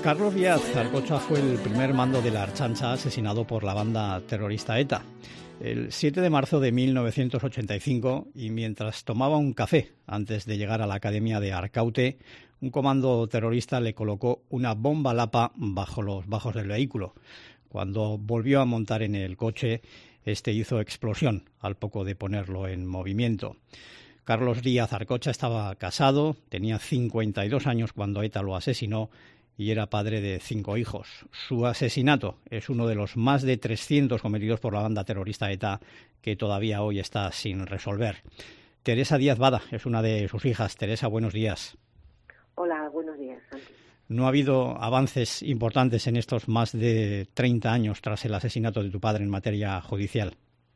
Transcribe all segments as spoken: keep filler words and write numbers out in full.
Carlos Díaz Arcocha fue el primer mando de la Ertzaintza asesinado por la banda terrorista ETA. El siete de marzo de mil novecientos ochenta y cinco, y mientras tomaba un café antes de llegar a la academia de Arkaute, un comando terrorista le colocó una bomba lapa bajo los bajos del vehículo. Cuando volvió a montar en el coche, este hizo explosión al poco de ponerlo en movimiento. Carlos Díaz Arcocha estaba casado, tenía cincuenta y dos años cuando ETA lo asesinó y era padre de cinco hijos. Su asesinato es uno de los más de trescientos cometidos por la banda terrorista ETA que todavía hoy está sin resolver. Teresa Díaz Bada es una de sus hijas. Teresa, buenos días. Hola, buenos días, Santi. ¿No ha habido avances importantes en estos más de treinta años tras el asesinato de tu padre en materia judicial?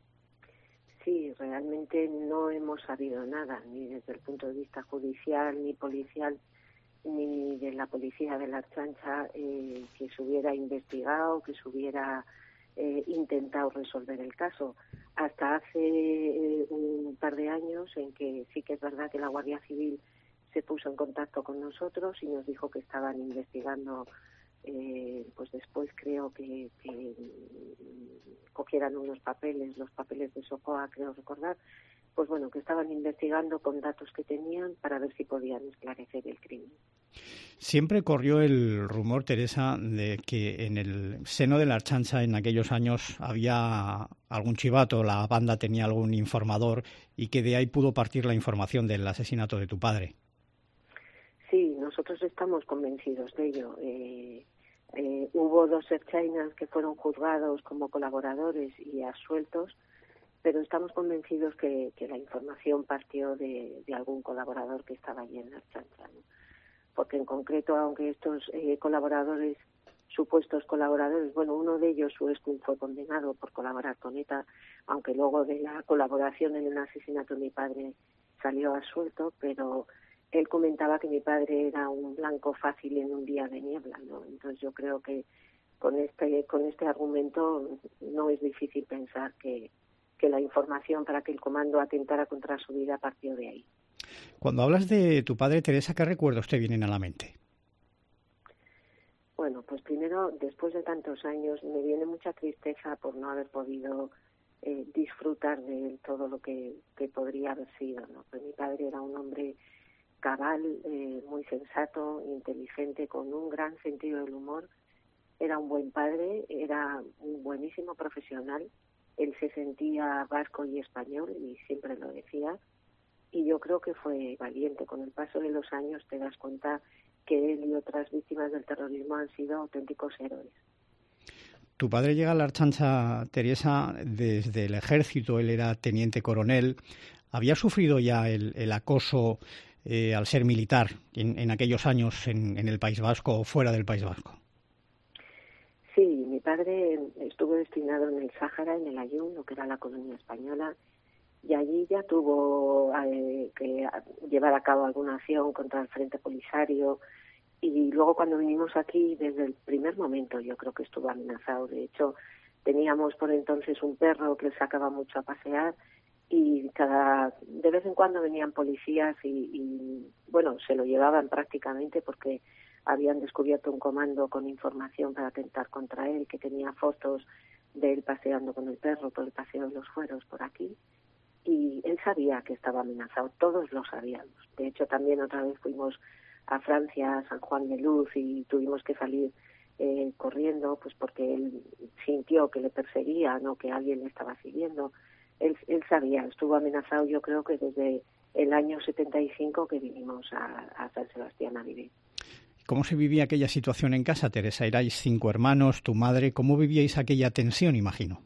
Sí, realmente no hemos sabido nada, ni desde el punto de vista judicial, ni policial, ni de la policía de la Ertzaintza, eh, que se hubiera investigado, que se hubiera eh, intentado resolver el caso. Hasta hace eh, un par de años en que sí que es verdad que la Guardia Civil se puso en contacto con nosotros y nos dijo que estaban investigando, eh, pues después creo que, que cogieran unos papeles, los papeles de Socoa, creo recordar, pues bueno, que estaban investigando con datos que tenían para ver si podían esclarecer el crimen. Siempre corrió el rumor, Teresa, de que en el seno de la Ertzaintza en aquellos años había algún chivato, la banda tenía algún informador y que de ahí pudo partir la información del asesinato de tu padre. Sí, nosotros estamos convencidos de ello. Eh, eh, hubo dos ertzainas que fueron juzgados como colaboradores y absueltos, pero estamos convencidos que, que la información partió de, de algún colaborador que estaba allí en la Ertzaintza, ¿no? Porque en concreto, aunque estos eh, colaboradores, supuestos colaboradores, bueno, uno de ellos, Suescun, fue condenado por colaborar con ETA, aunque luego de la colaboración en el asesinato de mi padre salió absuelto, pero él comentaba que mi padre era un blanco fácil en un día de niebla, ¿no? Entonces yo creo que con este con este argumento no es difícil pensar que, que la información para que el comando atentara contra su vida partió de ahí. Cuando hablas de tu padre, Teresa, ¿qué recuerdos te vienen a la mente? Bueno, pues primero, después de tantos años, me viene mucha tristeza por no haber podido eh, disfrutar de él todo lo que, que podría haber sido, ¿no? Pues mi padre era un hombre cabal, eh, muy sensato, inteligente, con un gran sentido del humor. Era un buen padre, era un buenísimo profesional. Él se sentía vasco y español y siempre lo decía. Y yo creo que fue valiente. Con el paso de los años te das cuenta que él y otras víctimas del terrorismo han sido auténticos héroes. Tu padre llega a la Ertzaintza, Teresa, desde el ejército. Él era teniente coronel. ¿Había sufrido ya el, el acoso eh, al ser militar en, en aquellos años en, en el País Vasco o fuera del País Vasco? Sí, mi padre estuvo destinado en el Sáhara, en el Aaiún, lo que era la colonia española, y allí ya tuvo eh, que llevar a cabo alguna acción contra el Frente Polisario, y luego cuando vinimos aquí, desde el primer momento yo creo que estuvo amenazado. De hecho, teníamos por entonces un perro que le sacaba mucho a pasear, y cada de vez en cuando venían policías y, y bueno, se lo llevaban prácticamente porque habían descubierto un comando con información para atentar contra él, que tenía fotos de él paseando con el perro por el Paseo de los Fueros por aquí, y él sabía que estaba amenazado, todos lo sabíamos. De hecho, también otra vez fuimos a Francia, a San Juan de Luz, y tuvimos que salir eh, corriendo, pues porque él sintió que le perseguían o que alguien le estaba siguiendo. Él, él sabía, estuvo amenazado yo creo que desde el año setenta y cinco que vinimos a, a San Sebastián a vivir. ¿Cómo se vivía aquella situación en casa, Teresa? Erais cinco hermanos, tu madre. ¿Cómo vivíais aquella tensión, imagino?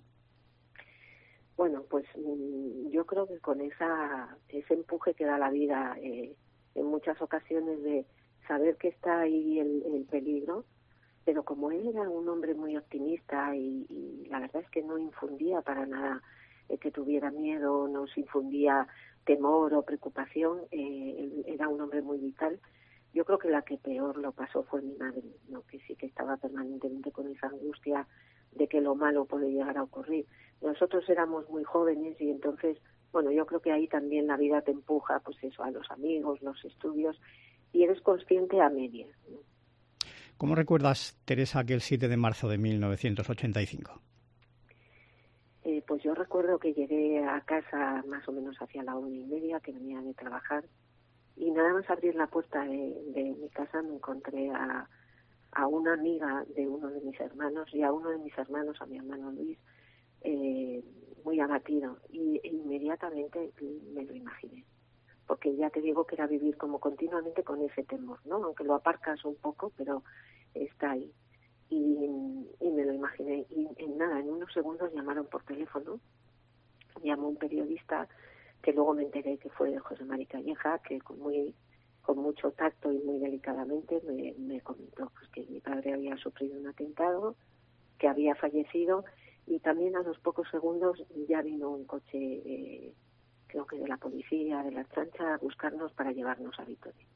Bueno, pues yo creo que con esa ese empuje que da la vida eh, en muchas ocasiones de saber que está ahí el, el peligro, pero como él era un hombre muy optimista y, y la verdad es que no infundía para nada eh, que tuviera miedo, no se infundía temor o preocupación, eh, él era un hombre muy vital. Yo creo que la que peor lo pasó fue mi madre, ¿no? Que sí que estaba permanentemente con esa angustia de que lo malo puede llegar a ocurrir. Nosotros éramos muy jóvenes y entonces, bueno, yo creo que ahí también la vida te empuja, pues eso, a los amigos, los estudios, y eres consciente a medias, ¿no? ¿Cómo recuerdas, Teresa, aquel siete de marzo de mil novecientos ochenta y cinco? Eh, pues yo recuerdo que llegué a casa más o menos hacia la una y media, que venía de trabajar, y nada más abrir la puerta de, de mi casa me encontré a, a una amiga de uno de mis hermanos y a uno de mis hermanos, a mi hermano Luis, eh, muy abatido, y e inmediatamente me lo imaginé, porque ya te digo que era vivir como continuamente con ese temor, ¿no? Aunque lo aparcas un poco, pero está ahí. Y, y me lo imaginé, y en nada, en unos segundos llamaron por teléfono, llamó un periodista, que luego me enteré que fue José Mari Calleja, que con muy con mucho tacto y muy delicadamente me, me comentó pues, que mi padre había sufrido un atentado, que había fallecido, y también a los pocos segundos ya vino un coche, eh, creo que de la policía, de la Archancha, a buscarnos para llevarnos a Vitoria.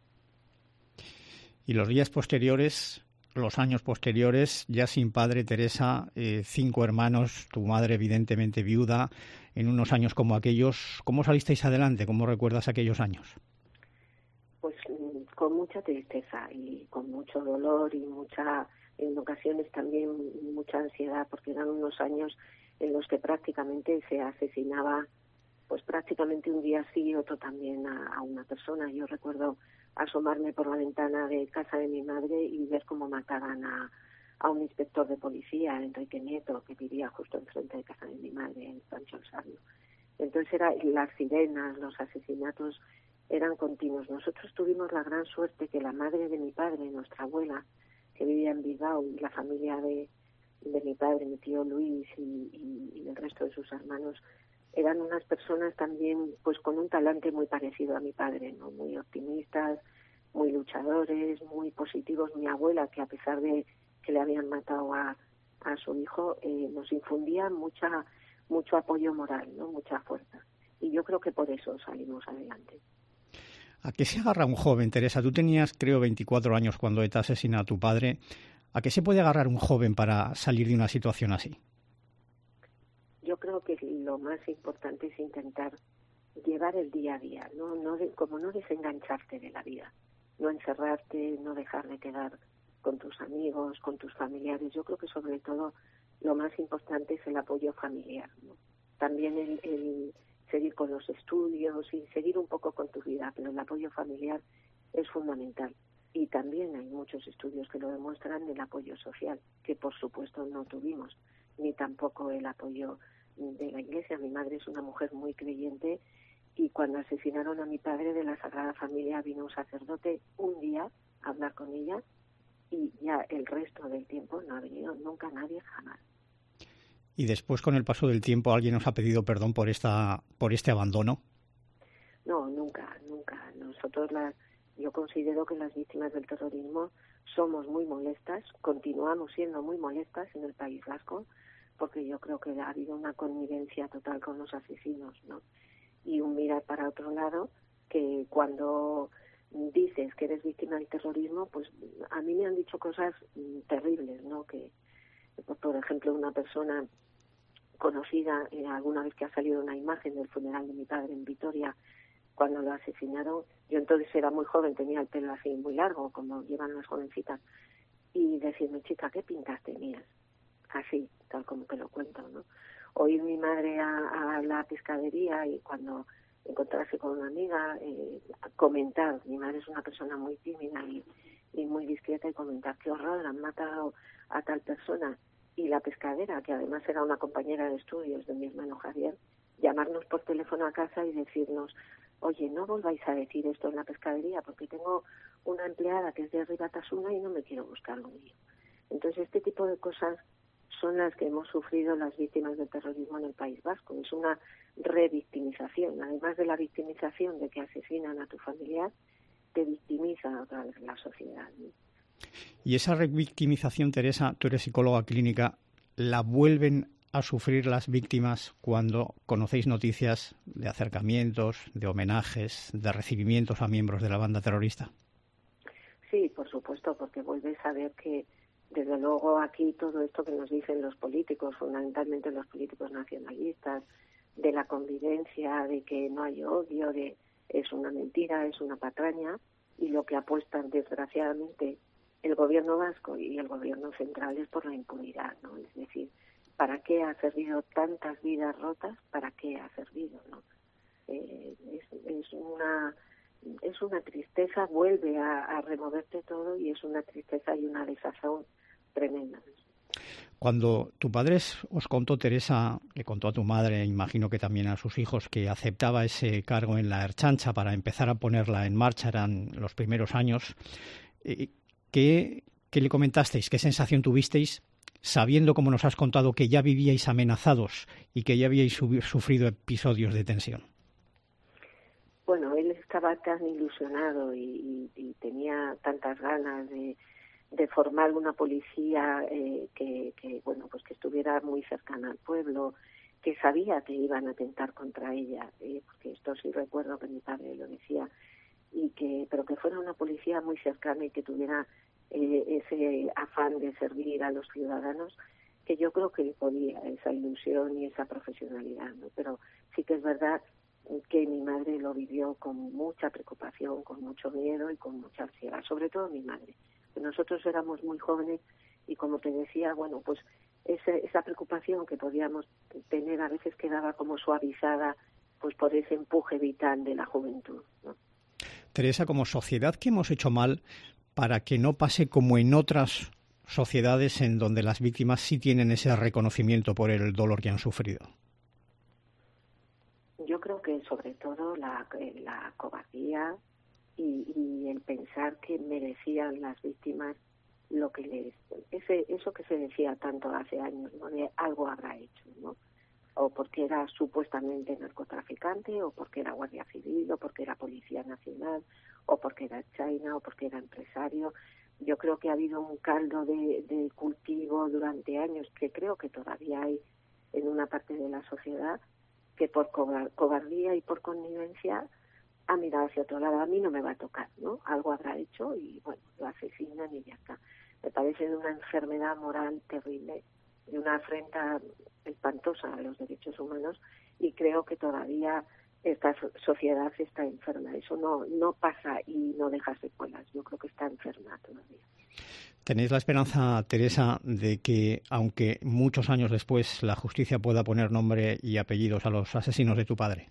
Y los días posteriores, los años posteriores, ya sin padre, Teresa, eh, cinco hermanos, tu madre evidentemente viuda, en unos años como aquellos, ¿cómo salisteis adelante? ¿Cómo recuerdas aquellos años? Pues con mucha tristeza y con mucho dolor y mucha, en ocasiones también mucha ansiedad, porque eran unos años en los que prácticamente se asesinaba, pues prácticamente un día sí y otro también a, a una persona. Yo recuerdo asomarme por la ventana de casa de mi madre y ver cómo mataban a, a un inspector de policía, Enrique Nieto, que vivía justo enfrente de casa de mi madre, en Sancho el Sabio. Entonces era las sirenas, los asesinatos eran continuos. Nosotros tuvimos la gran suerte que la madre de mi padre, nuestra abuela, que vivía en Bilbao, y la familia de, de mi padre, mi tío Luis y, y, y el resto de sus hermanos, eran unas personas también pues con un talante muy parecido a mi padre, ¿no? Muy optimistas, muy luchadores, muy positivos. Mi abuela, que a pesar de que le habían matado a, a su hijo, eh, nos infundía mucha mucho apoyo moral, ¿no? Mucha fuerza. Y yo creo que por eso salimos adelante. ¿A qué se agarra un joven, Teresa? Tú tenías, creo, veinticuatro años cuando ETA asesina a tu padre. ¿A qué se puede agarrar un joven para salir de una situación así? Yo creo que lo más importante es intentar llevar el día a día, no, no de, como no desengancharte de la vida, no encerrarte, no dejar de quedar con tus amigos, con tus familiares. Yo creo que sobre todo lo más importante es el apoyo familiar, ¿no? También el, el seguir con los estudios y seguir un poco con tu vida, pero el apoyo familiar es fundamental. Y también hay muchos estudios que lo demuestran del apoyo social, que por supuesto no tuvimos, ni tampoco el apoyo de la Iglesia. Mi madre es una mujer muy creyente, y cuando asesinaron a mi padre, de la Sagrada Familia vino un sacerdote un día a hablar con ella, y ya el resto del tiempo no ha venido nunca nadie, jamás. Y después, con el paso del tiempo, ¿alguien os ha pedido perdón por esta, por este abandono? No, nunca, nunca. Nosotros, las, yo considero que las víctimas del terrorismo somos muy molestas, continuamos siendo muy molestas en el País Vasco, porque yo creo que ha habido una connivencia total con los asesinos, ¿no? Y un mirar para otro lado, que cuando dices que eres víctima del terrorismo, pues a mí me han dicho cosas terribles, ¿no? Que, por ejemplo, una persona conocida, eh, alguna vez que ha salido una imagen del funeral de mi padre en Vitoria, cuando lo asesinaron, yo entonces era muy joven, tenía el pelo así muy largo, como llevan las jovencitas, y decirme, chica, ¿qué pintas tenías? Así, tal como te lo cuento, ¿no? O ir mi madre a, a la pescadería y cuando encontrarse con una amiga, eh, comentar. Mi madre es una persona muy tímida y, y muy discreta, y comentar, qué horror, han matado a tal persona. Y la pescadera, que además era una compañera de estudios de mi hermano Javier, llamarnos por teléfono a casa y decirnos, oye, no volváis a decir esto en la pescadería, porque tengo una empleada que es de Ribatasuna y no me quiero buscar un lío. Entonces, este tipo de cosas son las que hemos sufrido las víctimas del terrorismo en el País Vasco. Es una revictimización. Además de la victimización de que asesinan a tu familiar, te victimiza otra vez la sociedad, ¿no? Y esa revictimización, Teresa, tú eres psicóloga clínica, ¿la vuelven a sufrir las víctimas cuando conocéis noticias de acercamientos, de homenajes, de recibimientos a miembros de la banda terrorista? Sí, por supuesto, porque vuelves a ver que, desde luego, aquí todo esto que nos dicen los políticos, fundamentalmente los políticos nacionalistas, de la convivencia, de que no hay odio, de es una mentira, es una patraña, y lo que apuestan, desgraciadamente, el gobierno vasco y el gobierno central es por la impunidad, ¿no? Es decir, ¿para qué ha servido tantas vidas rotas? ¿Para qué ha servido, no? Eh, es, es una es una tristeza, vuelve a, a removerte todo, y es una tristeza y una desazón tremenda. Cuando tu padre os contó, Teresa, le contó a tu madre, imagino que también a sus hijos, que aceptaba ese cargo en la Ertzaintza para empezar a ponerla en marcha, eran los primeros años, ¿qué, qué le comentasteis? ¿Qué sensación tuvisteis sabiendo, como nos has contado, que ya vivíais amenazados y que ya habíais sufrido episodios de tensión? Bueno, él estaba tan ilusionado y, y, y tenía tantas ganas de, de formar una policía eh, que, que, bueno, pues que estuviera muy cercana al pueblo, que sabía que iban a atentar contra ella, eh, porque esto sí recuerdo que mi padre lo decía, y que, pero que fuera una policía muy cercana y que tuviera eh, ese afán de servir a los ciudadanos, que yo creo que podía, esa ilusión y esa profesionalidad, ¿no? Pero sí que es verdad que mi madre lo vivió con mucha preocupación, con mucho miedo y con mucha ansiedad, sobre todo mi madre. Nosotros éramos muy jóvenes y, como te decía, bueno, pues ese, esa preocupación que podíamos tener a veces quedaba como suavizada pues por ese empuje vital de la juventud, ¿no? Teresa, como sociedad, ¿qué hemos hecho mal para que no pase como en otras sociedades en donde las víctimas sí tienen ese reconocimiento por el dolor que han sufrido? Yo creo que sobre todo la, la cobardía y, y el pensar que merecían las víctimas lo que les... Ese, eso que se decía tanto hace años, ¿no? De algo habrá hecho, ¿no? O porque era supuestamente narcotraficante, o porque era guardia civil, o porque era policía nacional, o porque era China, o porque era empresario. Yo creo que ha habido un caldo de, de cultivo durante años, que creo que todavía hay en una parte de la sociedad, que por cobardía y por connivencia ha mirado hacia otro lado. A mí no me va a tocar, ¿no? Algo habrá hecho y, bueno, lo asesinan y ya está. Me parece de una enfermedad moral terrible, de una afrenta espantosa a los derechos humanos, y creo que todavía esta sociedad está enferma. Eso no, no pasa y no deja secuelas. Yo creo que está enferma todavía. ¿Tenéis la esperanza, Teresa, de que, aunque muchos años después, la justicia pueda poner nombre y apellidos a los asesinos de tu padre?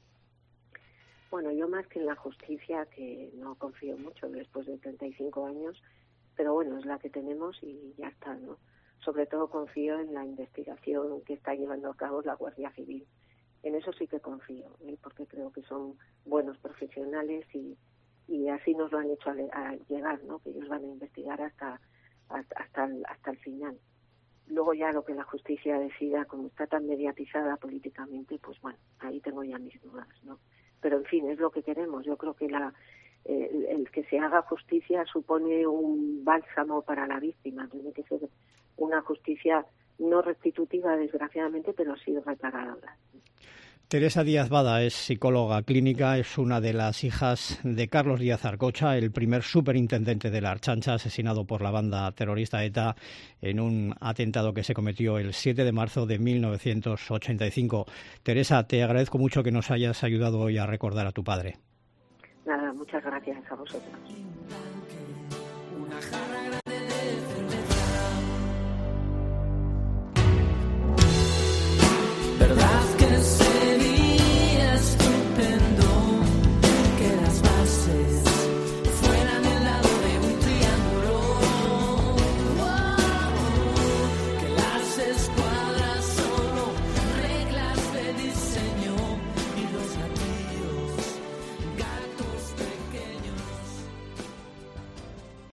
Bueno, yo más que en la justicia, que no confío mucho después de treinta y cinco años, pero bueno, es la que tenemos y ya está, ¿no? Sobre todo confío en la investigación que está llevando a cabo la Guardia Civil. En eso sí que confío, ¿eh? Porque creo que son buenos profesionales y, y así nos lo han hecho a, a llegar, ¿no? Que ellos van a investigar hasta hasta el, hasta el final. Luego ya lo que la justicia decida, como está tan mediatizada políticamente, pues bueno, ahí tengo ya mis dudas, ¿no? Pero en fin, es lo que queremos. Yo creo que la eh, el, el que se haga justicia supone un bálsamo para la víctima. Tiene que ser una justicia no restitutiva, desgraciadamente, pero sí reparadora. Teresa Díaz Bada es psicóloga clínica, es una de las hijas de Carlos Díaz Arcocha, el primer superintendente de la Ertzaintza, asesinado por la banda terrorista ETA en un atentado que se cometió el siete de marzo de mil novecientos ochenta y cinco. Teresa, te agradezco mucho que nos hayas ayudado hoy a recordar a tu padre. Nada, muchas gracias a vosotros. Una jarra